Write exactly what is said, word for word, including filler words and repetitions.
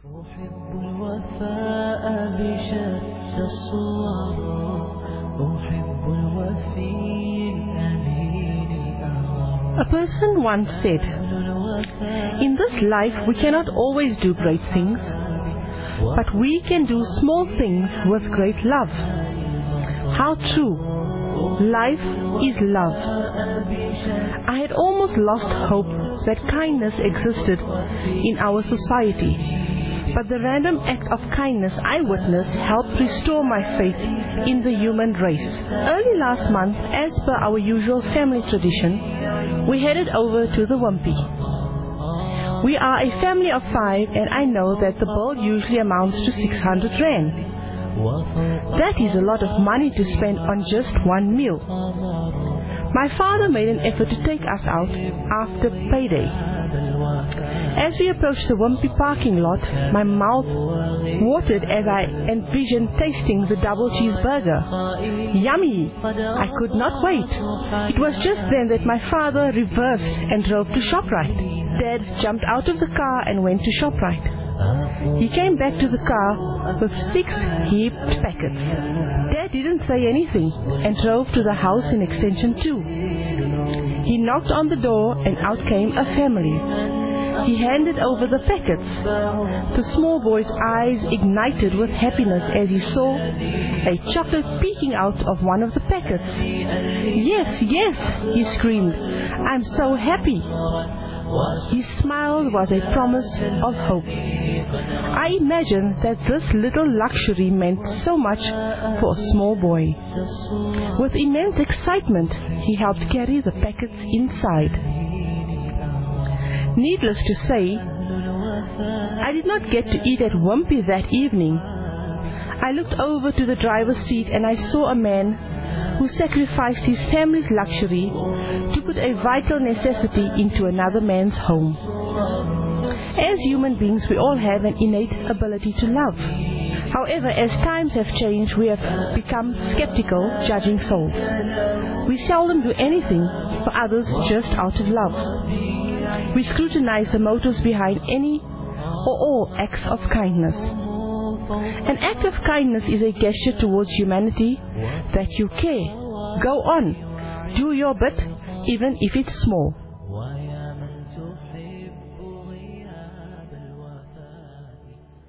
A person once said, "In this life we cannot always do great things, but we can do small things with great love." How true! Life is love. I had almost lost hope that kindness existed in our society, but the random act of kindness I witnessed helped restore my faith in the human race. Early last month, as per our usual family tradition, we headed over to the Wimpy. We are a family of five, and I know that the bill usually amounts to six hundred rand. That is a lot of money to spend on just one meal. My father made an effort to take us out after payday. As we approached the Wimpy parking lot, my mouth watered as I envisioned tasting the double cheeseburger. Yummy! I could not wait. It was just then that my father reversed and drove to ShopRite. Dad jumped out of the car and went to ShopRite. He came back to the car with six heaped packets. Dad didn't say anything and drove to the house in Extension two. He knocked on the door and out came a family. He handed over the packets. The small boy's eyes ignited with happiness as he saw a chocolate peeking out of one of the packets. "Yes, yes," he screamed. "I'm so happy." His smile was a promise of hope. I imagine that this little luxury meant so much for a small boy. With immense excitement, he helped carry the packets inside. Needless to say, I did not get to eat at Wimpy that evening. I looked over to the driver's seat and I saw a man who sacrificed his family's luxury to put a vital necessity into another man's home. As human beings, we all have an innate ability to love. However, as times have changed, we have become skeptical, judging souls. We seldom do anything for others just out of love. We scrutinize the motives behind any or all acts of kindness. An act of kindness is a gesture towards humanity that you care. Go on. Do your bit, even if it's small.